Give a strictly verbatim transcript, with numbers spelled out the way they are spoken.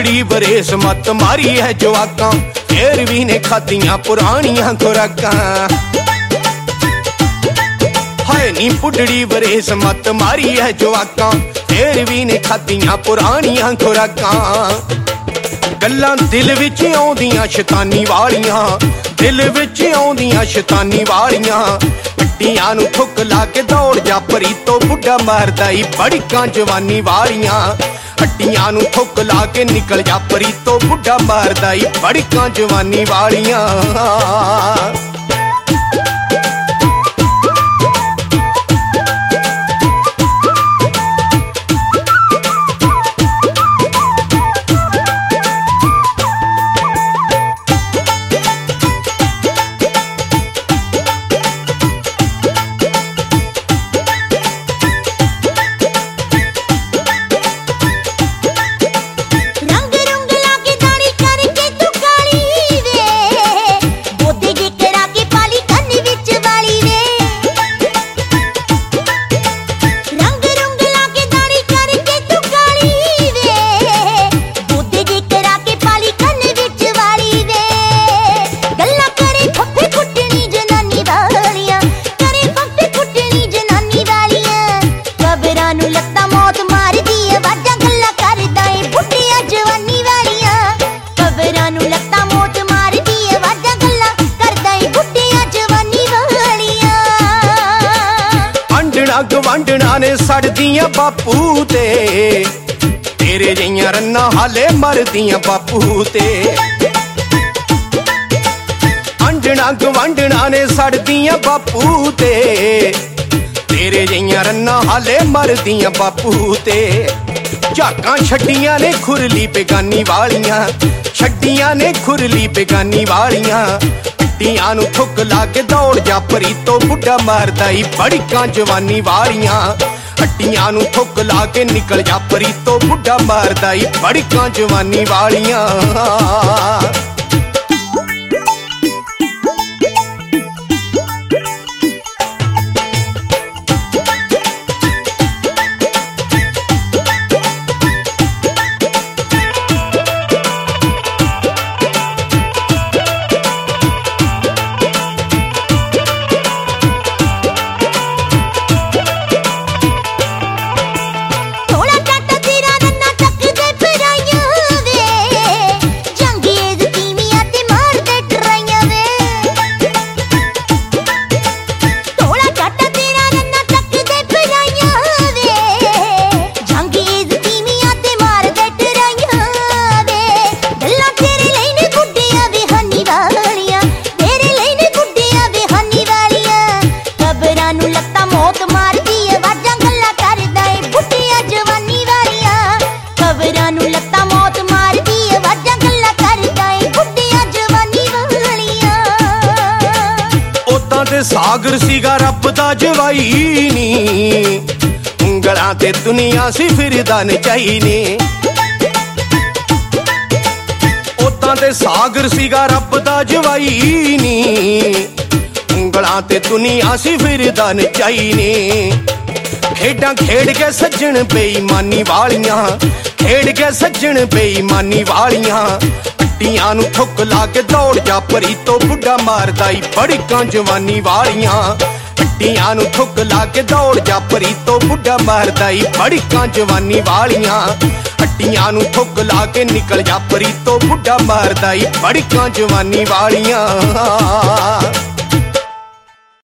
पुटड़ी वरेस मत मारी है जवाकां, फिर भी ने खादियां पुरानियां खुराकां। हाय नी पुटड़ी वरेस मत मारी है जवाकां, फिर भी ने खादियां पुरानियां खुराकां। गल्लां दिल विच आउंदियां शैतानी वालियां, दिल विच आउंदियां शैतानी वालियां। हट्टियां नूं ठुक ला के दौड़ जा परीतो, बुढ़ा मारदा ई बड़िकां जवानी वालियां। हट्टियां नूं ठुक ला के निकल जा परीतो, बुढ़ा मारदा ई बड़िकां जवानी वालियां। गवांढणा ने सड़दियां बापू ते, तेरे जिहियां रन्ना हाले मरदियां बापू ते। आंडणा गवांढणा ने सड़दियां बापू ते, तेरे जिहियां रन्ना हाले मरदियां बापू ते। झाकां छड्डियां ने खुरली बेगानी वालियां, छड्डियां ने खुरली बेगानी वालियां। हट्टियां नूं ठुक ला के दौड़ जा परीतो, बुढ़ा मारदा ई बड़िकां जवानी वालियां। हट्टियां नूं ठुक ला के निकल जा परीतो, बुढ़ा मारदा ई बड़िकां जवानी वालियां। सागर सीगा रब दा जवाई नी, उंगलां ते दुनिया सी फिरदा नचाई नी। ओतां ते सागर सीगा रब दा जवाई नी, उंगलां ते दुनिया सी फिरदा नचाई नी। खेडां खेड के सज्जण बेईमानी वालियां, खेड के सज्जण बेईमानी वालियां। हट्टियां नूं ठुक ला के दौड़ जा परीतो, बुढ़ा मारदा ई बड़िकां जवानी वालियां। हट्टियां नूं ठुक ला के दौड़ जा परीतो, बुढ़ा मारदा ई बड़िकां जवानी वालियां। हट्टियां नूं ठुक ला के निकल जा परीतो, बुढ़ा मारदा ई बड़िकां जवानी वालियां।